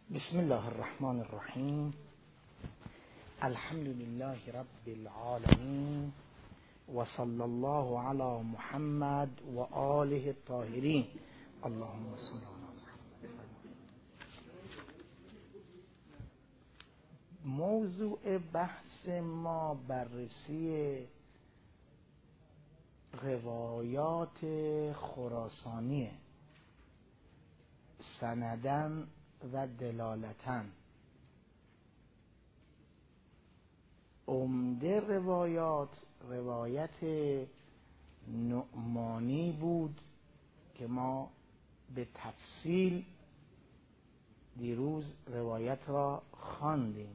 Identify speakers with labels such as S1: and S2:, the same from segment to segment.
S1: بسم الله الرحمن الرحیم. الحمد لله رب العالمین و صلی الله علی محمد و آله الطاهرین. اللهم صل علی محمد. موضوع بحث ما بررسی روایات خراسانیه، سندن و دلالتن. عمده روایت نعمانی بود که ما به تفصیل دیروز روایت را خواندیم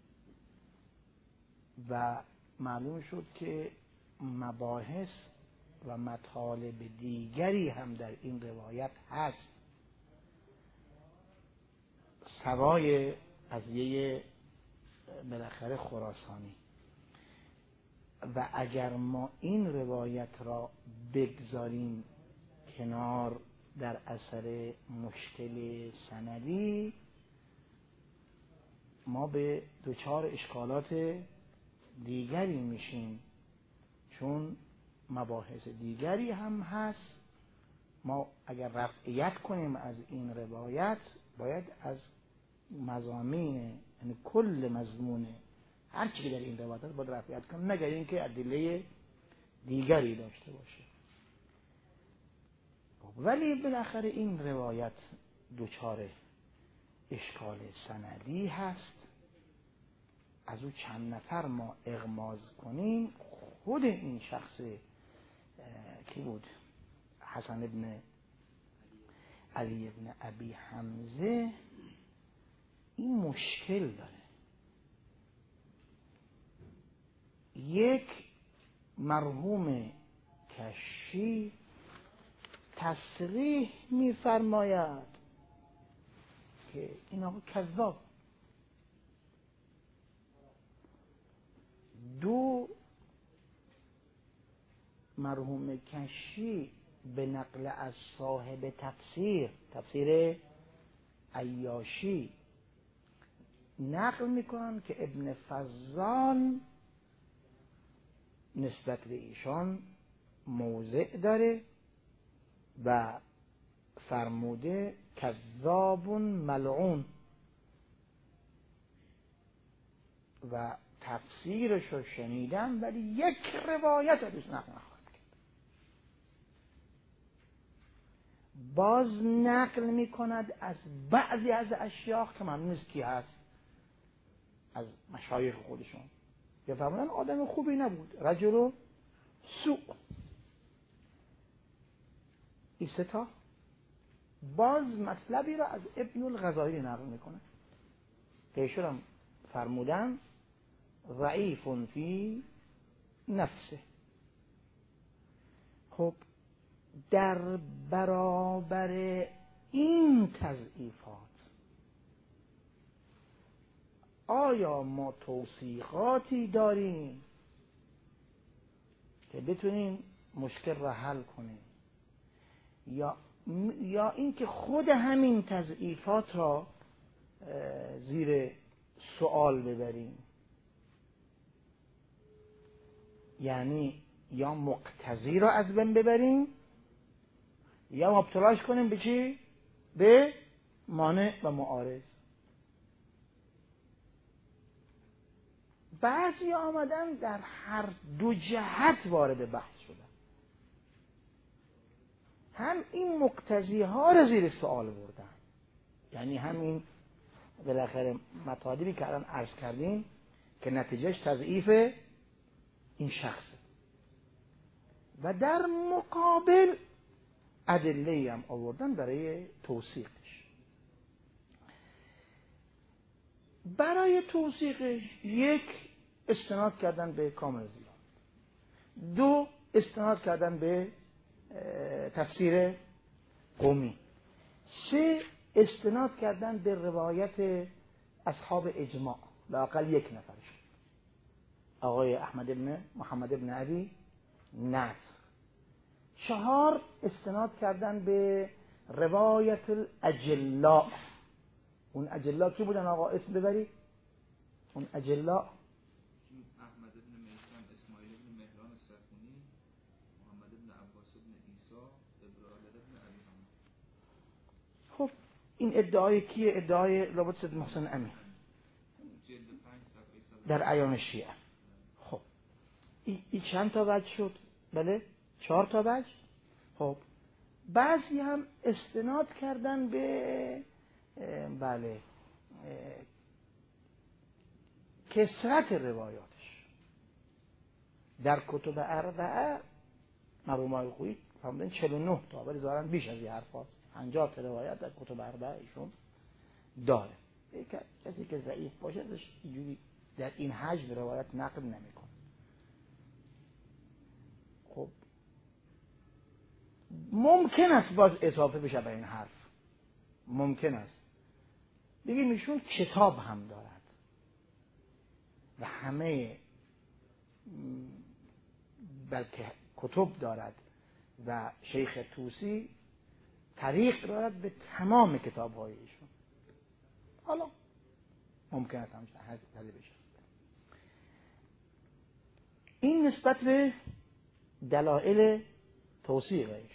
S1: و معلوم شد که مباحث و مطالب دیگری هم در این روایت هست سوای قضیه بالاخره خراسانی. و اگر ما این روایت را بگذاریم کنار در اثر مشکل سندی، ما به دچار اشکالات دیگری میشیم، چون مباحث دیگری هم هست. ما اگر رفعیت کنیم از این روایت، باید از مضامین، یعنی کل مضمون هر چی که در این روایت هست باید رفعیت کنیم، مگر اینکه ادله دیگری داشته باشه. ولی بالاخره این روایت دچار اشکال سندی هست. از او چند نفر ما اغماض کنیم، خود این شخص کی بود؟ حسن ابن علی ابن ابی حمزه، این مشکل داره. یک مرحوم کشی تصریح می‌فرماید که این آقا کذاب. دو مرحوم کشی به نقل از صاحب تفسیر عیاشی نقل میکنن که ابن فضال نسبت به ایشان موضع داره و فرموده کذاب ملعون، و تفسیرش رو شنیدم ولی یک روایت ازش نقل نخواهد کرد. باز نقل میکند از بعضی از اشیاخ که معلوم نیست کی هست، از مشایخ خودشون، که فرمودن آدم خوبی نبود، رجل سوء. این ستا باز مطلبی را از ابن الغزالی نقل میکنه که ایشون هم فرمودن ضعیف فی نفسه. خب در برابر این تضعیفات آیا ما توثیقاتی داریم که بتونیم مشکل را حل کنیم، یا اینکه خود همین تضعیفات را زیر سوال ببریم؟ یعنی یا مقتضی را از بین ببریم یا مبتلاش کنیم به چی؟ به مانع و معارض. بعضی آمدن در هر دو جهت وارد بحث شدن، هم این مقتضی ها را زیر سوال بردن، یعنی همین بالاخره مطالبی که الان عرض کردیم که نتیجهش تضعیف این شخصه، و در مقابل ادله هم آوردن برای توثیقش. برای توثیقش یک، استناد کردن به کامل زیاد. دو، استناد کردن به تفسیر قومی. سه، استناد کردن به روایت اصحاب اجماع، لااقل یک نفرش، آقای احمد ابن محمد ابن ابی نصر. چهار، استناد کردن به روایت الاجلاء اون اجلا کی بودن آقا؟ اسم ببرید اون اجلا.
S2: احمد بن میثم، اسماعیل بن مهران السکونی، محمد بن عباس بن عیسی، ابراهیم بن ابی حنیفه.
S1: خب این ادعای کیه؟ ادعای لابد سید محسن امین در ایان شیعه. خب این چند تا وجه شد؟ بله 4 تا وجه. خب بعضی هم استناد کردن به بله کثرت روایاتش. در کتب اربعه مرحوم خویی فرمودن 49 تا، ولی ظاهرا بیش از این حرف هست. 50 تا روایت در کتب اربعه ایشون داره. کسی که ضعیف باشه اینجوری در این حجم روایت نقل نمیکنه. خب ممکن است باز اضافه بشه به این حرف، ممکن است بگیم ایشون کتاب هم دارد و همه بلکه کتب دارد و شیخ طوسی طریق دارد به تمام کتاب های ایشون. حالا ممکن است همچنین حرف بشه. این نسبت به دلایل توثیقش.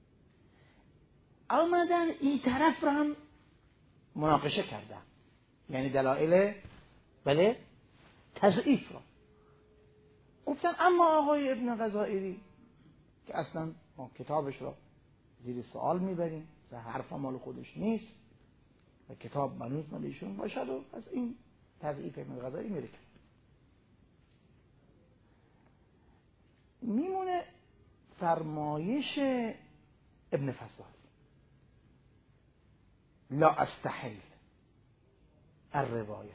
S1: آمدن این طرف رو هم مناقشه کردن، یعنی دلایل بله تضعیف رو گفتن. اما آقای ابن غزائری که اصلا ما کتابش رو زیر سوال میبریم، حرف مال خودش نیست و کتاب منوط مال ایشون باشد و از این تضعیف ابن غزائری میره. میمونه فرمایش ابن فضال لا استحل الروایه.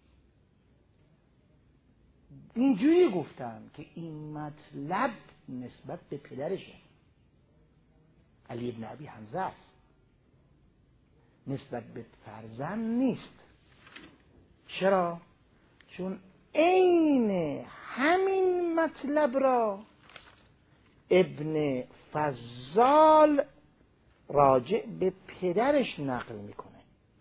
S1: اینجوری گفتن که این مطلب نسبت به پدرشه، علی ابن ابی حمزه است، نسبت به فرزند نیست. چرا؟ چون عین همین مطلب را ابن فضال راجع به پدرش نقل میکنه.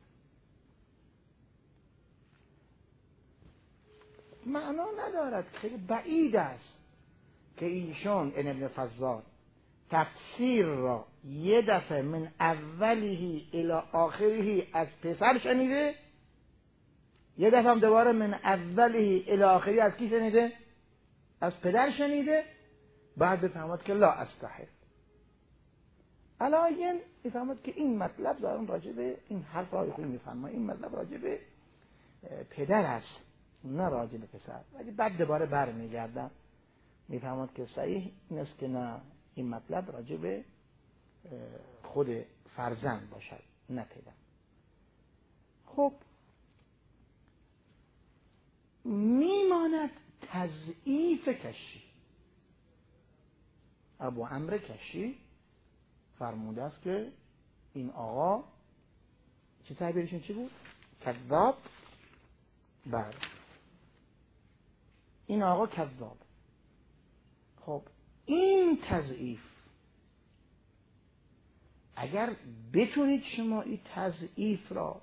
S1: معنا ندارد، خیلی بعید است که ایشون ابن فضال تفسیر را یه دفعه من اولیه الی آخره از پسر شنیده، یه دفعه هم دوباره من اولیه الی آخره از کی شنیده؟ از پدر شنیده. بعد بفهمد که لا استحل علاین بفهمد که این مطلب دارن راجع به این حرف را خوب میفهمه، این مطلب راجع به پدر است نه راجع به پسر. ولی بعد دوباره برمیگردن میفهمد که صحیح این است که نه، این مطلب راجع به خود فرزند باشد نه پدر. خب میماند تضعیف کشی. ابو عمرو کشی فرموده است که این آقا چه تعبیرشون چی بود؟ کذاب. بله این آقا کذاب. خب این تضعیف اگر بتونید شما این تضعیف را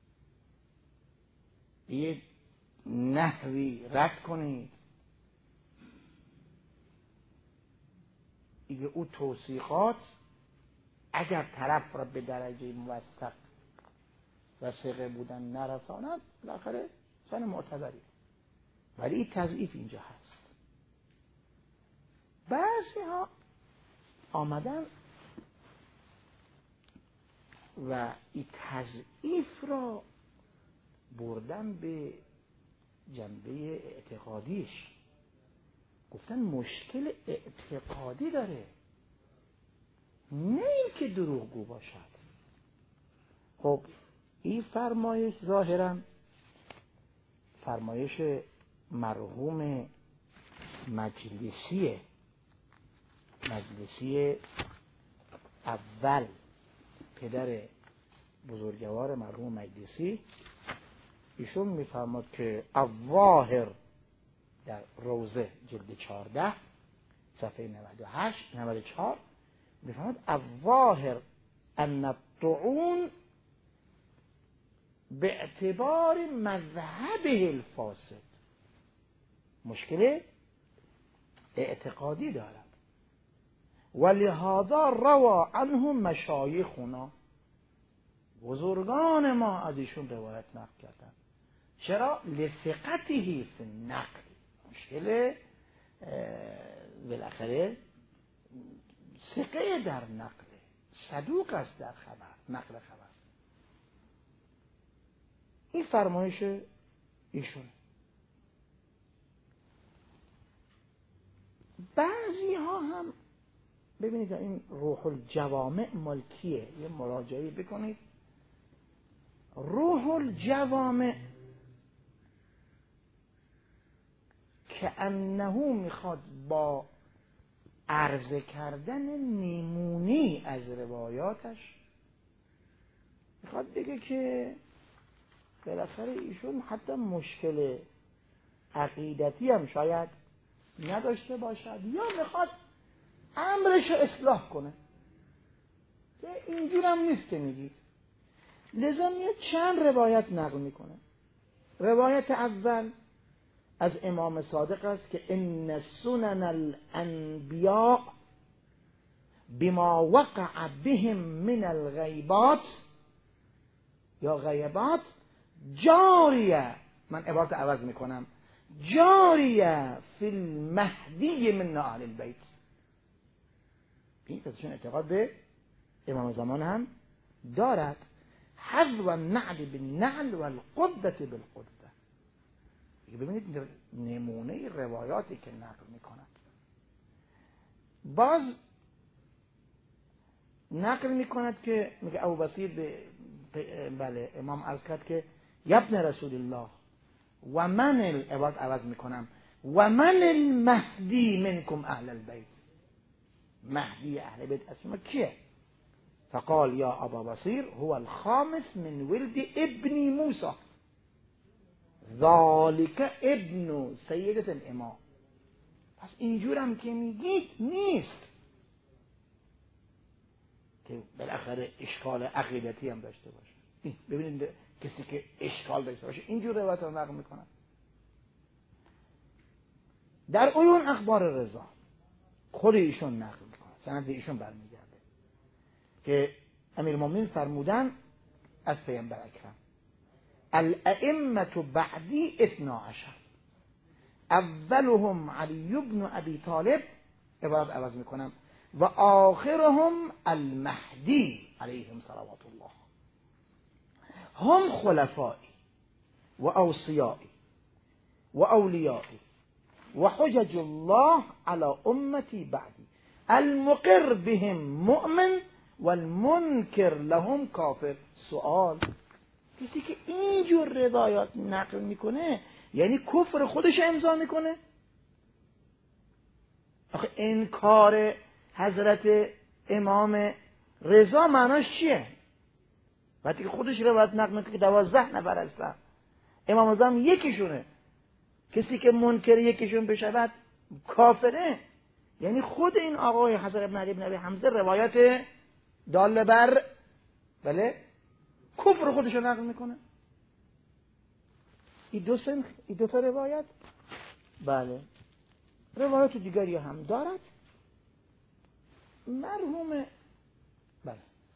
S1: یه نحوی رد کنید، دیگه او توثیقات اگر طرف را به درجه موثق و ثقه بودن نرساند بالاخره سن معتبری. ولی این تضعیف اینجا هست. بعضی ها آمدن و این تضعیف را بردن به جنبه اعتقادیش، گفتن مشکل اعتقادی داره، نه این که دروغگو باشد. خب این فرمایش ظاهرا فرمایش مرحوم مجلسی اول، پدر بزرگوار مرحوم مجلسی. ایشون میفرماد که الظاهر در روزه جلد 14 صفحه 94 میفرماد الظاهر ان الطعون به اعتبار مذهبه الفاسد، مشکل اعتقادی دارد. ولهذا روى عنه مشایخنا، بزرگان ما از ایشون روایت نقل کردن. چرا؟ لثقته فی النقل. مشکل بالاخره ثقه در نقل، صدوق است در خبر، نقل خبر. این فرمایش ایشون. بعضی ها هم ببینید این روح الجوامع ملکیه، یه مراجعه بکنید. روح الجوامع که انه میخواد با عرضه کردن نمونی از روایاتش میخواد بگه که بالاخره ایشون حتی مشکل عقیدتی هم شاید نداشته باشد، یا میخواد امرش اصلاح کنه که اینجور هم نیست که میگید. لذا میاد چند روایت نقل میکنه. روایت اول از امام صادق است که ان سنن الانبیاء بما وقع بهم من الغیبات یا غیبات جاریه، من عبارت عوض میکنم، جاریه فی المهدی من اهل البیت. این پسشون اعتقاد به امام زمان هم دارد. حذو النعل بالنعل والقدة بالقدة. ببینید نمونه روایاتی که نقل میکند. باز نقل میکند که میگه ابو بصیر بله امام عرض کرد که یبن رسول الله و من عبارت عوض میکنم و من المهدی منکم اهل البیت. مهدی اهل بیت از شما کیه؟ فقال یا ابا بصیر هو الخامس من ولد ابن موسی ذالک ابن سیدت الامام. پس اینجورم که میگید نیست که بالاخره اشکال عقیدتی هم داشته باشه. ببینید کسی که اشکال داشته باشه اینجور روایت رو نقل میکنن. در عیون اخبار رضا خود ایشون نقل میکنه، سند ایشون برمیگرده که امیرالمومنین فرمودن از پیامبر اکرم الائمه بعدی 12 اولهم علی بن ابی طالب، عبارت عوض میکنم، و آخرهم المهدی علیهم صلوات الله، هم خلفایی و اوصیایی و اولیایی و حجج الله علی امتی بعدی المقر بهم مؤمن والمنکر لهم کافر. سوال: کسی که اینجور روایات نقل میکنه یعنی کفر خودش امضا میکنه؟ آخه انکار حضرت امام رضا معناش چیه؟ وقتی که خودش روایت نقل میکنه که 12 نفر هستن، امام رضا هم یکیشونه، کسی که منکر یکیشون بشود کافره. یعنی خود این آقای حسن ابن علی ابن ابی حمزه روایت دال بر بله کفر خودش رو نقل میکنه. این دو تا روایت بله روایت دیگری هم دارد. مرحوم بله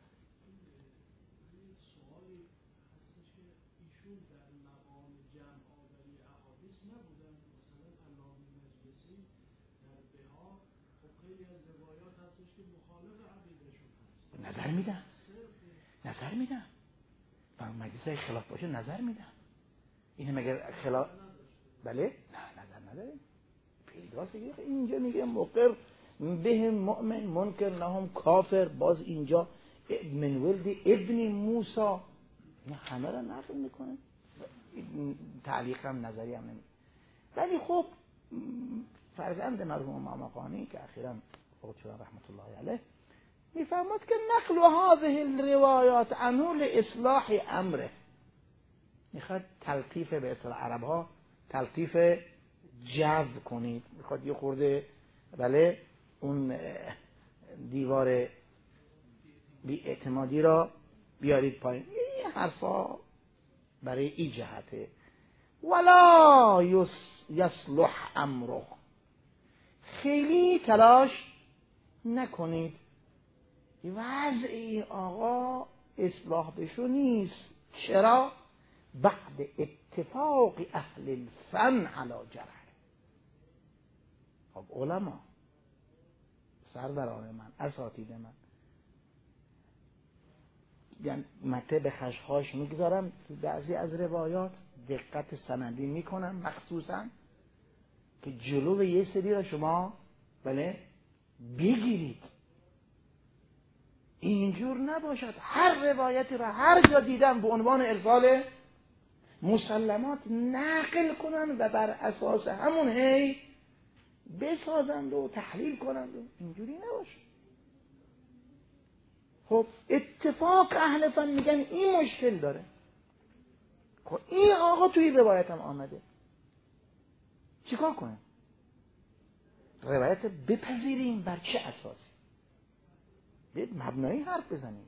S1: نظر میدن و مجلس خلاف باشه نظر میدن. اینه مگر خلاف بله نه نظر نداره پیداست. اینجا میگه مقر به مؤمن منکر لهم کافر، باز اینجا من ولد ابن موسی، نه همه را نقل میکنه. تعلیق هم نظری هم نمی. ولی خب فرزند مرحوم ماماقانی که اخیراً فوت شد رحمت الله علیه میفرماد که نقل هذه الروایات عنه لاصلاح امره، میخواد تلطیف به اصطلاح عرب ها تلطیف جو کنید، میخواد یه خورده بله اون دیوار بی اعتمادی را بیارید پایین. این حرفا برای این جهته. ولا یصلح امره، خیلی تلاش نکنید وضع این آقا اصلاح بشو نیست. چرا؟ بعد اتفاق اهل الفن علی جرح. خب علما، سرداران من، اساتید من، یعنی مته به خشخاش میگذارم تو بعضی از روایات، دقت سندی میکنم مخصوصا که جلو یه سری را شما بله بگیرید. اینجور نباشد هر روایتی را هر جا دیدم به عنوان ارسال مسلمات نقل کنن و بر اساس همون هی بسازند و تحلیل کنند و اینجوری نباشه. خب اتفاق اهل فن میگن این مشکل داره. خب این آقا توی روایت هم آمده، چیکار کنیم؟ روایت بپذیریم بر چه اساسی؟ بید مبنایی حرف بزنید.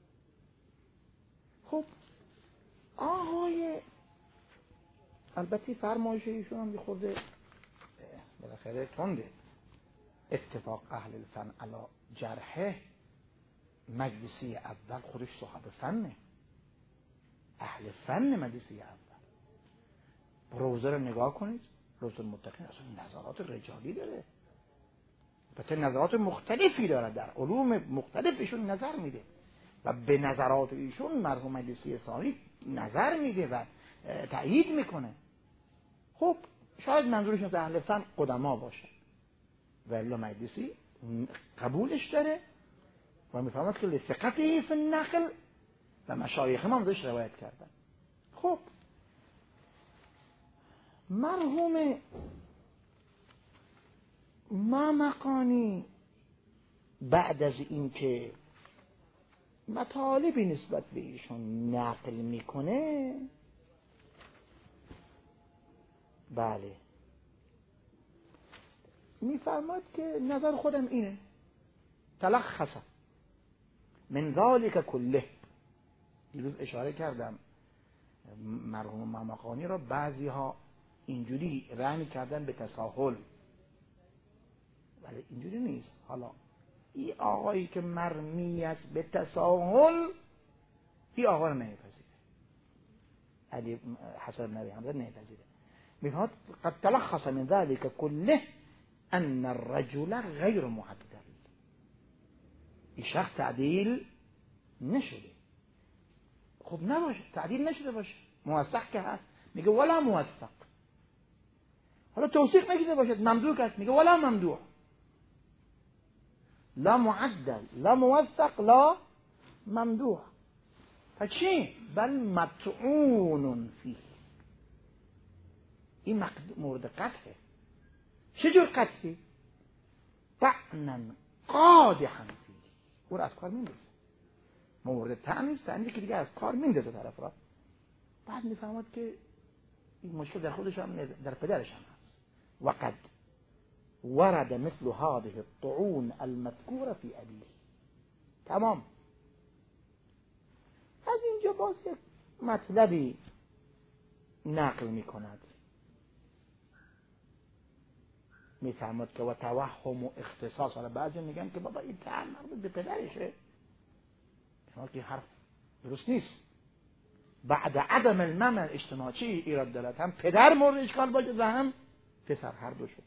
S1: خب آقای البته فرمایش ایشون هم خود بالاخره تنده. اتفاق اهل الفن علی جرحه، مجلسی اول خودش صاحب فنه، اهل فن مجلسی اول. روزه رو نگاه کنید، روزه المتقین اصلا نظرات رجالی داره، البته نظرات مختلفی داره، در علوم مختلف ایشون نظر میده و به نظرات ایشون مرحوم مجلسی ثانی نظر میده و تأیید میکنه. خب شاید منظورشون از اهل فن قدما باشه و الا مجلسی قبولش داره و میفهمد که لثقته فی النقل و مشایخ ما ازش روایت کردن. خب مرحوم مامقانی بعد از این که مطالبی نسبت به ایشون نقل میکنه، بله میفرماد که نظر خودم اینه، تلخص من ذالک کله. دیروز اشاره کردم مرحوم مامقانی را بعضی ها اینجوری رحمی کردن به تساهل، ولی اینجوری نیست. حالا این آقایی که مرمی است به تساهل، این آقا رو نمیپذیره، علی حسن نبی حمزه نمیپذیره. میفرماد قد تلخص من ذلك كله ان الرجل غیر معدل. این شخص تعدیل نشده. خب نباشه، تعدیل نشده باشه، موثق که هست میگه ولا موثق. حالا توثیق نشده باشد، ممدوح است میگه ولا ممدوح. لا معدل لا موثق لا ممدوح. فچی؟ بل مطعون فيه. این مورد قطعه. چجور قطعی؟ طعنا قادحا فيه. او را از کار میندازه. مورد طعن نیست، طعنی که دیگه از کار میندازه طرف را. بعد میفهمد که این مشکل در خودش هم در پدرش هم هست. وقد ورد مثل هذه الطعون المذكورة في أبيه. تمام. از اینجا باز یک مطلبی نقل می کند، می فهمد که و توهم و اختصاص. حالا بعضی میگن که بابا این طعن مربوط به پدرشه، شما که حرف درست نیست. بعد عدم المنع اجتماعی ایراد دارد، هم پدر مورد اشکال باشه و هم پسر، هر دو شد.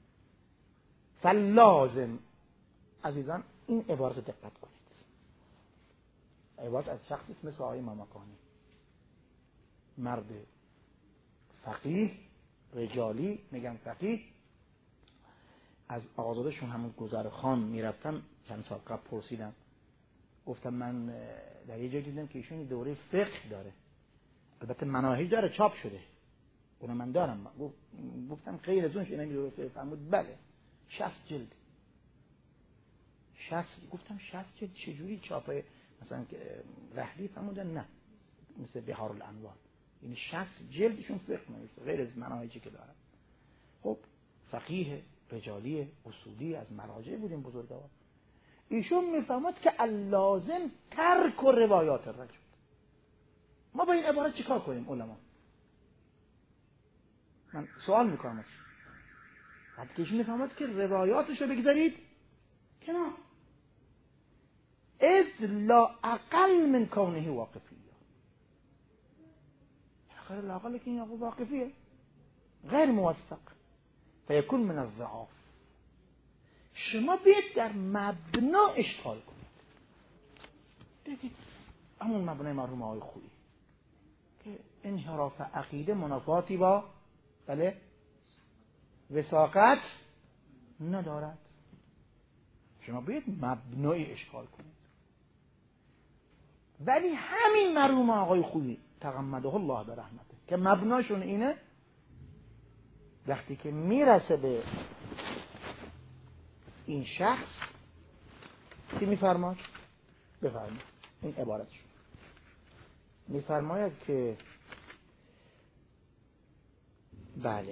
S1: فلازم عزیزان این عبارت دقت کنید، عبارت از شخصی مثل آقای مامقانی، مرد فقیه رجالی، میگم فقیه. از آقازادشون همون گذرخان میرفتم چند سال قبل پرسیدم، گفتم من در یه جای دیدم که ایشون دوره فقه داره، البته مناهج داره چاپ شده، اونو من دارم. گفتم غیر از اونش اینم دوره فقه. فرمود بله 60 جلد. 60. گفتم 60 جلد چجوری چاپه؟ مثلا رحلی فرمودن نه مثل بهار الانوار، یعنی 60 جلدشون فقه نوشته غیر از مناهجی که دارن. خب فقیه رجالی اصولی از مراجع بودیم بزرگوار. ایشون میفهمد که اللازم ترک روایات الرجل. ما با این عبارت چیکار کنیم علما؟ من سوال میکنم بعد که ایشون میفهمد که روایاتش رو بگذارید کنار، اذ لا اقل من کونه واقفی، آخر لا اقل که این واقفیه غیر موثق فیکون من الضعاف. شما بیاید در مبنا اشکال کنید، بگید همون مبنای مرحوم آقای خویی که انحراف عقیده منافاتی با بله وثاقت ندارد. شما بیاید مبنای اشکال کنید. ولی همین مرحوم آقای خویی تغمده الله به رحمته که مبناشون اینه، وقتی که میرسه به این شخص که میفرماید بفرمایید این عبارتشون میفرماید که بله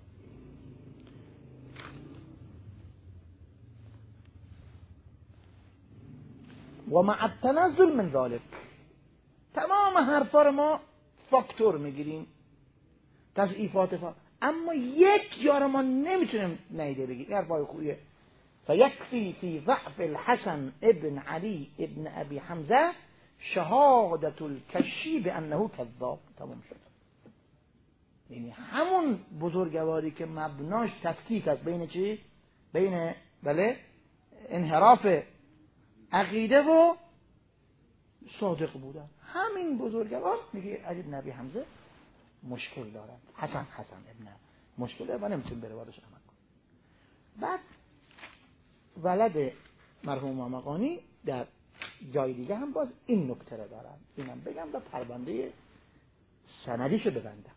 S1: و مع التنزل من ذلك، تمام حرفا رو ما فاکتور میگیریم تضعیفات اما یک جا رو ما نمیتونیم نیده بگیم. این حرفای خوبیه. فیکفی فی ضعف الحسن ابن علی ابن ابی حمزه شهادت الکشی بانه کذاب. تمام شد. یعنی همون بزرگواری که مبناش تفکیک است بین چی؟ بین بله انحراف عقیده و صادق بودن، همین بزرگوار میگه علی ابن ابی حمزه مشکل دارن، حسن ابن مشکل داره و نمیتون بره وارش عمل کنه. بعد ولد مرحوم مقانی در جای دیگه هم باز این نکته رو دارن، اینم بگم و پرونده سندیشو ببندم.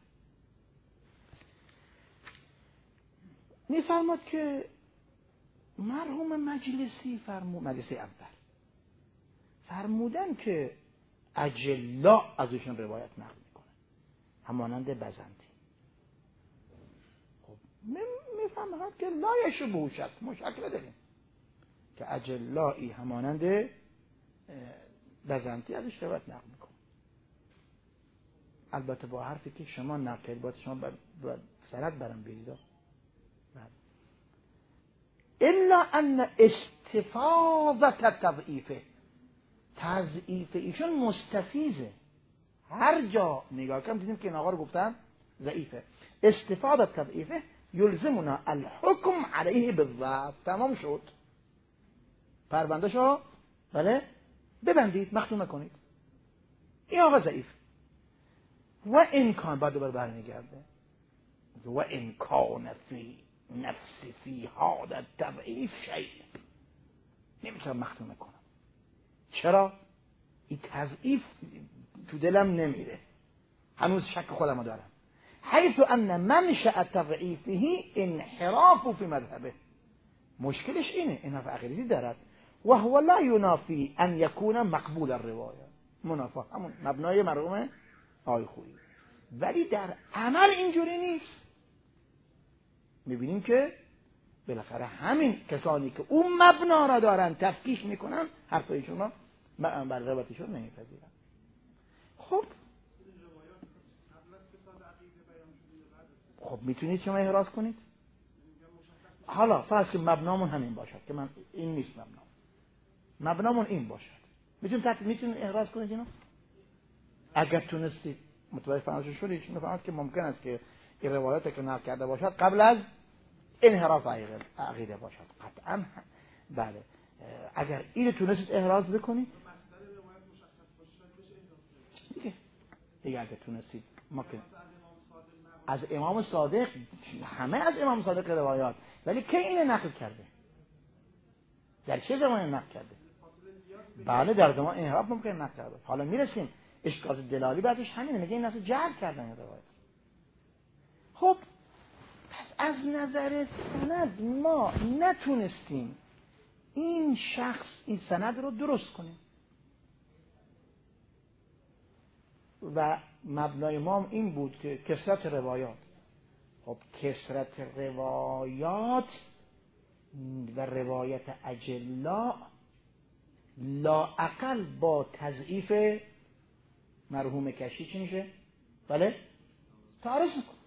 S1: میفرماد که مرحوم مجلسی مجلسی اول فرمودن که اجلا ازشون روایت نقل میکنه همانند بزنتی. خب میفهمد که لایش به شک مشکل نداریم که اجلایی همانند بزنتی ازش روایت نقل میکنه، البته با حرفی که شما نقل باید شما سند برام برید الا ان استفاضه تضعیفه، تضعیف ایشون مستفیضه، هر جا نگاه کنم دیدیم که این آقا رو گفتن ضعیفه. استفاده تضعیفه یلزمنا الحکم علیه بالضعف. تمام شد، پرونده شو بله ببندید مختوم کنید. این آقا ضعیف و امکان بعد دوباره برمیگرده و امکان فی نفسی فی هذا التضعیف شیء، نمیتونم مختوم کنم. چرا؟ این تضعیف تو دلم نمیره، هنوز شک خودم دارم. حیث ان منشأ تضعیفه انحراف فی مذهبه، مشکلش اینه انحراف عقیدتی دارد و هو لا ینافی ان یکون مقبول الروایه، منافی همون مبنای مرحوم آقای خویی، ولی در عمل اینجوری نیست. میبینیم که بالاخره همین کسانی که اون مبنا را دارن تفکیک میکنن حرفایشون رو بر روایتشون نمیپذیرن. خب میتونید شما احراز کنید. حالا فرض که مبنامون همین باشد که من این نیست مبنامون این باشد، میتونید احراز کنید اینو اگر تونستید. متوجه فرمایش شدید؟ چون فهمید که ممکن است که این روایات که نقل کرده باشد قبل از انحراف عقیده باشد. قطعا بله، اگر اینو تونستید احراز بکنید دیگه اگر تونستید ممکن از امام صادق، همه از امام صادق روایات، ولی کی اینو نقل کرده؟ در چه زمانی نقل کرده؟ بله در زمان انحراف ممکن نقل کرده. حالا میرسیم اشکال دلالی بعدش همینه، میگه این اصلا جعل کردن این روایت. خب پس از نظر سند ما نتونستیم این شخص این سند رو درست کنیم و مبنای ما این بود که کثرت روایات. خب کثرت روایات و روایت اجلا لا اقل با تضعیف مرحوم کشی چی میشه؟ بله تعارض میکنه.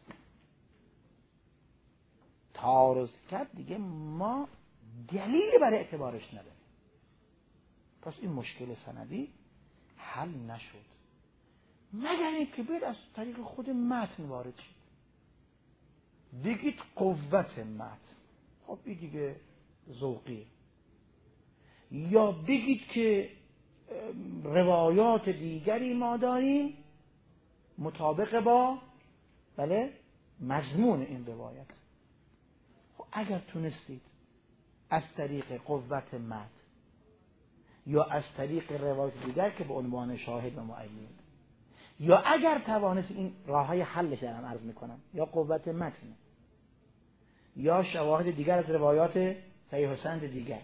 S1: تعارض کرد دیگه ما دلیل برای اعتبارش نداریم. پس این مشکل سندی حل نشد مگر اینکه بیاید از طریق خود متن وارد شد. بگید قوت متن، خب این دیگه ذوقیه. یا بگید که روایات دیگری ما داریم مطابق با بله مضمون این روایت. خب اگر تونستید از طریق قوت متن یا از طریق روایت دیگر که به عنوان شاهد و معین، یا اگر توانست این راههای حلش دارم عرض میکنم، یا قوت متن یا شواهد دیگر از روایات صحیح و سند دیگر،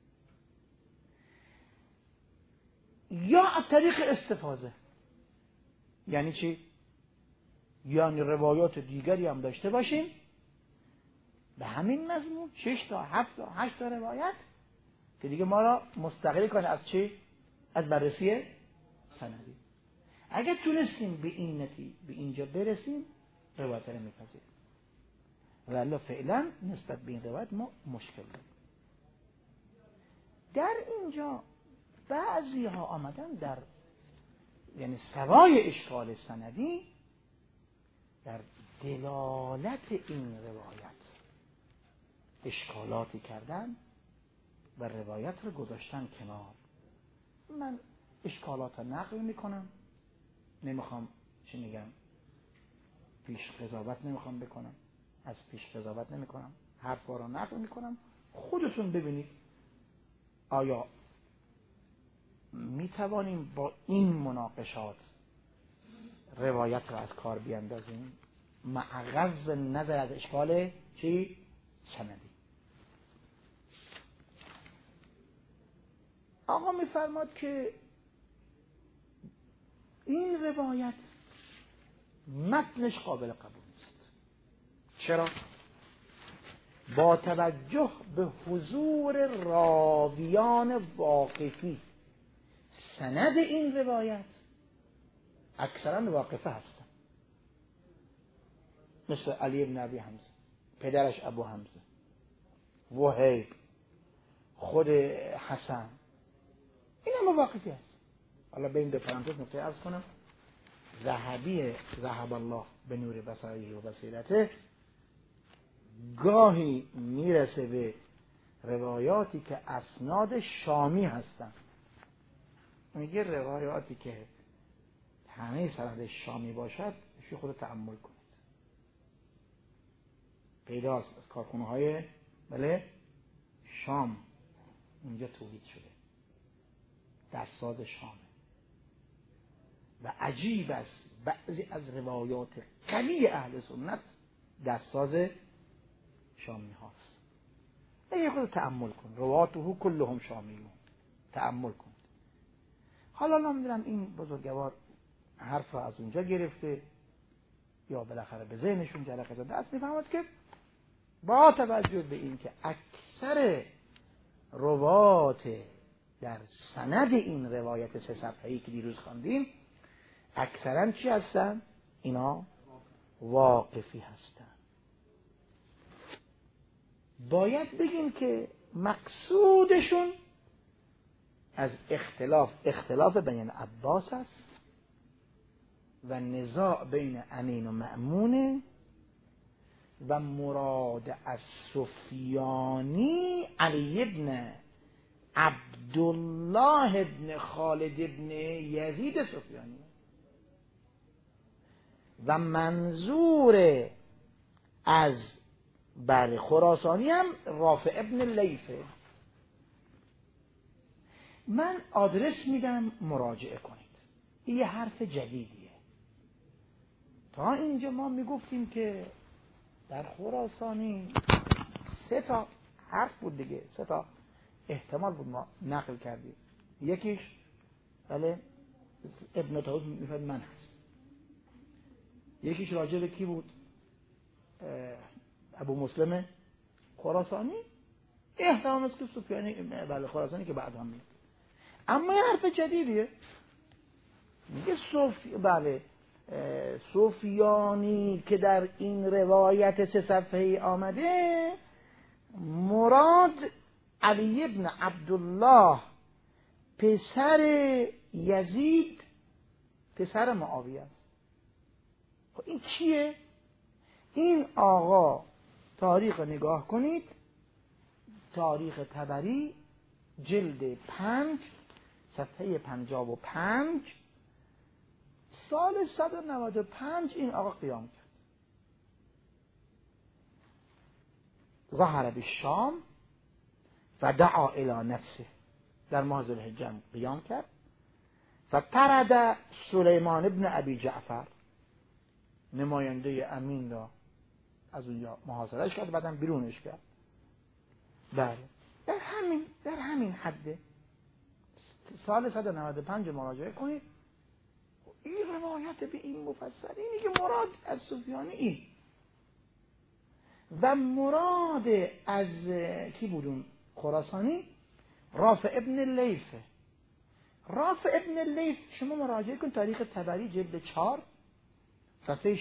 S1: یا از طریق استفاضه. یعنی چی؟ یعنی روایات دیگری هم داشته باشیم به همین مضمون 6 تا 7 تا 8 تا روایت که دیگه ما را مستقل کنه از چی؟ از بررسی سندی. اگر تونستیم به این نتیجه به اینجا برسیم روایت رو میپذیریم، ولی فعلا نسبت به این روایت ما مشکل داریم. در اینجا بعضی ها آمدن در یعنی سوای اشکال سندی در دلالت این روایت اشکالاتی کردن و روایت رو گذاشتن کنار. من اشکالات رو نقل میکنم، نمیخوام چی میگم پیش قضاوت نمیخوام بکنم، از پیش قضاوت نمیکنم، حرفا رو نقل میکنم، خودتون ببینید آیا میتوانیم با این مناقشات روایت رو از کار بیاندازیم مع غض نظر از اشکال چی؟ سندی. آقا میفرماد که این روایت متنش قابل قبول نیست. چرا؟ با توجه به حضور راویان واقفی سند این روایت اکثرا واقفه هستن، مثل علی بن ابی حمزه، پدرش ابو حمزه، وهیب، خود حسن، این هم واقفی هست. حالا به این دو پرانتز نکته عرض کنم. ذهبی ذهب الله به نور بصائره و بصیرته گاهی میرسه به روایاتی که اسناد شامی هستن، میگه روایاتی که همه سند شامی باشد شو خود تأمل کنید، پیداست از کارخونه های بله شام اونجا تولید شده، دستساز شامه و عجیب است بعضی از روایات قوی اهل سنت دستساز شامی هاست. یه خود تأمل کن، رواته کلهم شامیون، تأمل کن. حالا نمیدونم این بزرگوار حرف را از اونجا گرفته یا بالاخره به ذهنشون جرقه زده است، میفهمد که با توجه به این که اکثر روات در سند این روایت 3 صفحه‌ای که دیروز خواندیم اکثرا چی هستن؟ اینا واقفی هستن. باید بگیم که مقصودشون از اختلاف بین عباس است و نزاع بین امین و مأمونه و مراد از سفیانی علی ابن عبدالله ابن خالد ابن یزید سفیانی و منظور از بر خراسانی هم رافع ابن لیثه. من آدرس میدم مراجعه کنید، این یه حرف جدیدیه. تا اینجا ما میگفتیم که در خراسانی 3 تا حرف بود دیگه، 3 تا احتمال بود ما نقل کردیم. یکیش بله ابن طاووس میفرد من هست، یکیش راجع به کی بود؟ ابو مسلم خراسانی، احتمال است که سفیانی بله خراسانی که بعد هم میاد. اما یه حرف جدیدیه، میگه سفیانی که در این روایت 3 صفحه‌ای آمده مراد علی ابن عبدالله پسر یزید پسر معاویه است. خب این کیه؟ این آقا تاریخ نگاه کنید، تاریخ طبری جلد 5 صفحه 55 سال 195 این آقا قیام کرد. ظهر بالشام و دعا الی نفسه، در ماه ذوالحجه قیام کرد. فطرد سلیمان ابن ابی جعفر، نماینده امین را از اونجا محاصرهش کرد، بعدم بیرونش کرد. بله در همین حده. سال 195 مراجعه کنید. این روایت به این مفصل اینی که مراد از سفیانی این و مراد از کی بودون خراسانی؟ رافع ابن اللیث. رافع ابن اللیث شما مراجعه کن تاریخ طبری جلد 4 صفحه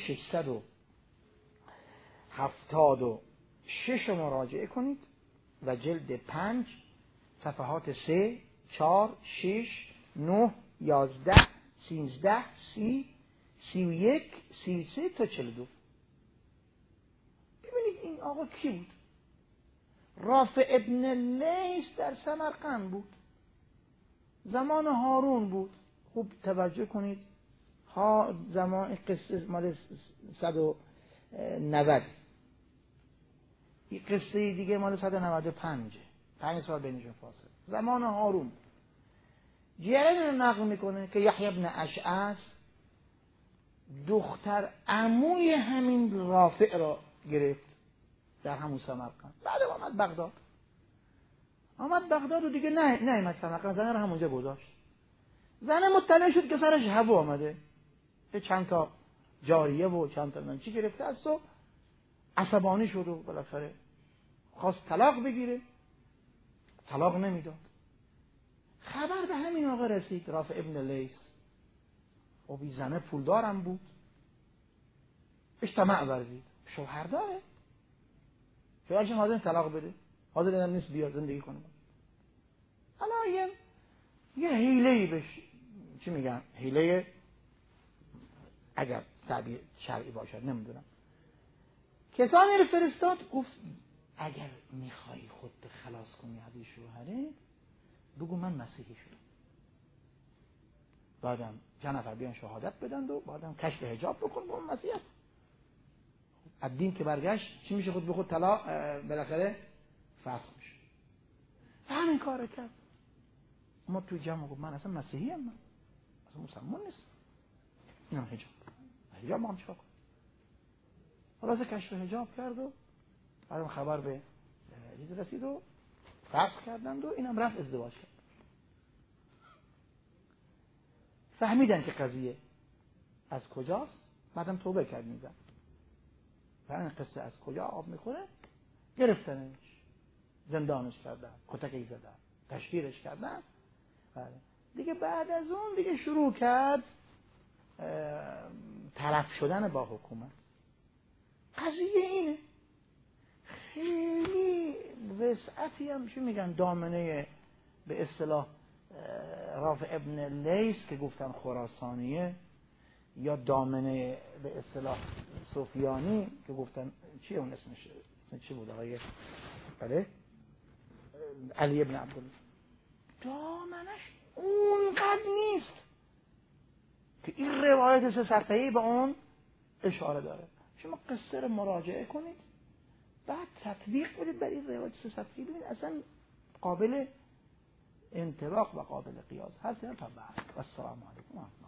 S1: 676 مراجعه کنید و جلد 5 صفحات 3 4 6 9 11 13 30 31 33 تا 42. ببینید این آقا کی بود؟ رافع ابن اللیث در سمرقند بود، زمان هارون بود. خوب توجه کنید، زمان قصه مال 190، این قصه دیگه مال 195، 5 سال بینشون فاصله. زمان هارون جریان رو نقل میکنه که یحیی بن اشعث دختر عموی همین رافع را گرفت در همون سمرقند. بعد آمد بغداد و دیگه نه سمرقند، زنه رو همونجا گذاشت. زنه مطلع شد که سرش هوا آمده، به چند تا جاریه و چند تا منچی گرفته است و عصبانی شد و بالاخره خواست طلاق بگیره، طلاق نمیداد. خبر به همین آقا رسید، رافع ابن اللیث. و بی زنه پولدارم بود، طمع ورزید، شوهر داره، شوهرش حاضر طلاق بده، حاضر نیست بیا زندگی کنه. حالا یه حیله‌ای بهش چی میگن، حیله اگر تعبیر شرعی باشد نمیدونم، کسانی رو فرستاد، گفت اگر میخوای خودت خلاص کنی از این شوهره بگو من مسیحی شدم. بعدم چند نفر بیان شهادت بدن و بعدم کشف حجاب بکن با مسیحی است. از دین که برگشت چی میشه؟ خود به خود طلاق بالاخره فسخ میشه. همین کار کرد. ما تو جمع گفت من اصلا مسیحی ام، من اصلا مسلمان نیستم، اینم حجاب ما هم چیکار کنم؟ خلاص کشف حجاب کرد و بعدم خبر به چیز رسید و فسخ کردند و اینم رفت ازدواج کرد. فهمیدن که قضیه از کجاست، بعدم توبه کرد میزن. و این قصه از کجا آب میخوره، گرفتنش، زندانش کردن، کتکی زدن، تشهیرش کردن. دیگه بعد از اون دیگه شروع کرد طرف شدن با حکومت. قضیه اینه، خیلی وسعتی هم چی میگن دامنه به اصطلاح رافع ابن اللیث که گفتن خراسانیه، یا دامنه به اصطلاح سفیانی که گفتن چیه اون اسمش چی بود آقای بله علی ابن عبدالله، دامنش اونقدر نیست که این روایت 3 صفحه‌ای به اون اشاره داره. شما قصه رو مراجعه کنید، بعد تطبیق بدید بر این روایت 3 صفحه‌ای، ببینید اصلا قابل انطباق و قابل قیاس هست یا نه. تا بعد. السلام علیکم.